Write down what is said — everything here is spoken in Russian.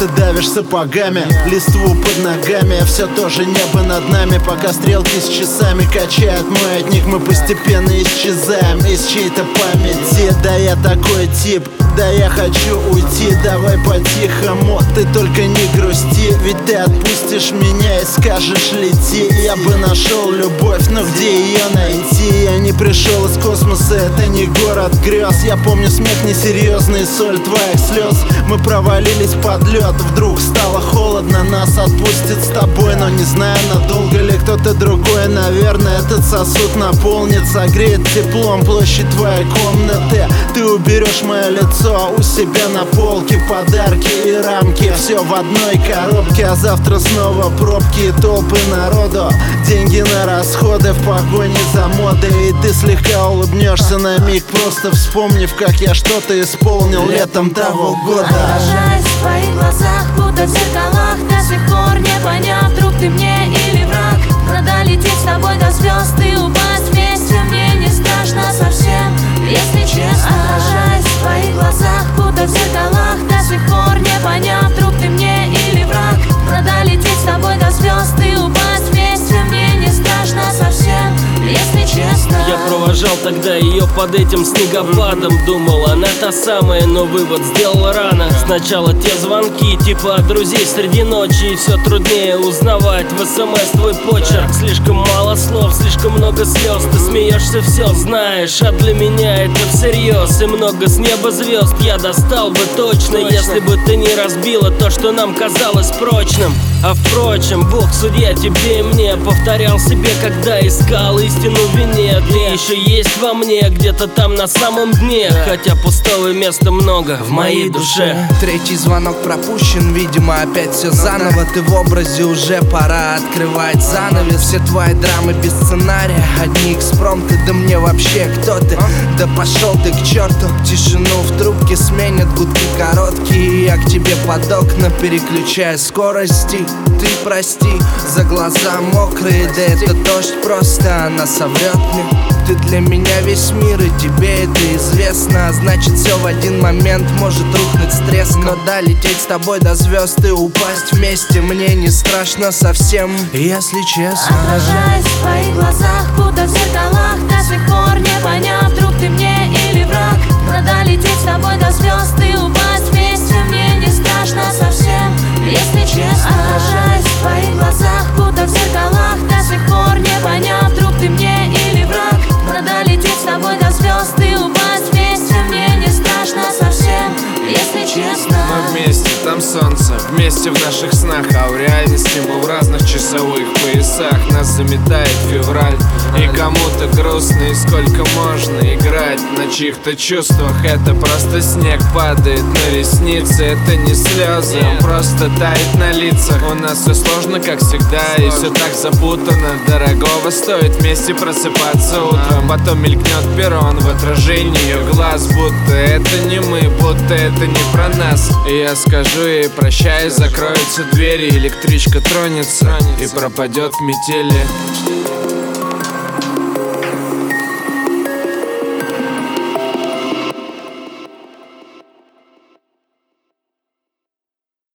ты давишь сапогами, листву под ногами, а все тоже небо над нами. Пока стрелки с часами качают маятник, мы постепенно исчезаем из чьей-то памяти. Да я такой тип, да я хочу уйти, давай по-тихому, ты только не грусти. Ведь ты отпустишь меня и скажешь лети. Я бы нашел любовь, но где ее найти? Я не пришел из космоса, это не город грез. Я помню смех несерьезный, соль твоих слез. Мы провалились под лед, вдруг стало холодно. Нас отпустит с тобой, но не знаю, надолго ли кто-то другой. Наверное, этот сосуд наполнит, согреет теплом площадь твоей комнаты. Ты уберешь мое лицо у себя на полке, подарки и рамки, все в одной коробке. А завтра снова пробки и толпы народу, деньги на расходы в погоне за модой. И ты слегка улыбнешься на миг, просто вспомнив, как я что-то исполнил летом того года. Отражаясь в твоих глазах, будто в зеркалах, до сих пор не поняв, друг ты мне или враг. Надо лететь с тобой до звезд и упасть вместе, мне не страшно совсем, если честно. Отражаясь в твоих глазах, будто в зеркалах, до сих пор не поняв, друг ты мне или враг. Надо лететь с тобой до звезд и упасть вместе, мне не страшно совсем, если честно. Я провожал тогда ее под этим снегопадом, думал, она та самая, но вывод сделал рано. Сначала те звонки типа от друзей среди ночи, и все труднее узнавать в СМС твой почерк. Слишком мало слов, слишком много слез. Ты смеешься, все знаешь, а для меня это всерьез. И много с неба звезд я достал бы точно, если бы ты не разбила то, что нам казалось прочным. А впрочем, Бог судья тебе и мне, повторял себе, когда искал истину в вине. Ты еще есть во мне, где-то там на самом дне, хотя пустого места много в моей душе. Третий звонок пропущен, видимо опять все заново. Ты в образе, уже пора открывать занавес. Все твои драмы без сценария, одни экспромты. Да мне вообще кто ты? Да пошел ты к черту. Тишину в трубке сменят гудки короткие. Я к тебе под окна переключаю скорости. Ты прости, за глаза мокрые, да это дождь просто, она соврет мне. Ты для меня весь мир, и тебе это известно, а значит все в один момент может рухнуть с треском. Но да, лететь с тобой до звезд и упасть вместе мне не страшно совсем, если честно. Отражаясь в твоих глазах, будто в зеркалах, до сих пор не поняв, друг ты мне или враг. Надо лететь с тобой до звезд и упасть вместе, мне не страшно совсем, если честно. Отражаясь в твоих глазах, будто в зеркалах, до сих пор не поняв, друг ты мне или враг. Надо лететь с тобой до звезд и упасть вместе, мне не страшно совсем, если честно. Мы вместе, там солнце, вместе в наших снах, а в реальности мы в разных часовых поясах. Нас заметает февраль, и кому-то грустно, и сколько можно играть на чьих-то чувствах. Это просто снег падает на ресницы, это не слезы, он просто тает на лицах. У нас все сложно, как всегда, и все так запутано. Дорогого стоит вместе просыпаться утром, потом мелькнет перрон в отражении ее глаз, будто это не мы, будто это не про нас. И я скажу ей прощай, закроются двери, электричка тронется и пропадет в метели.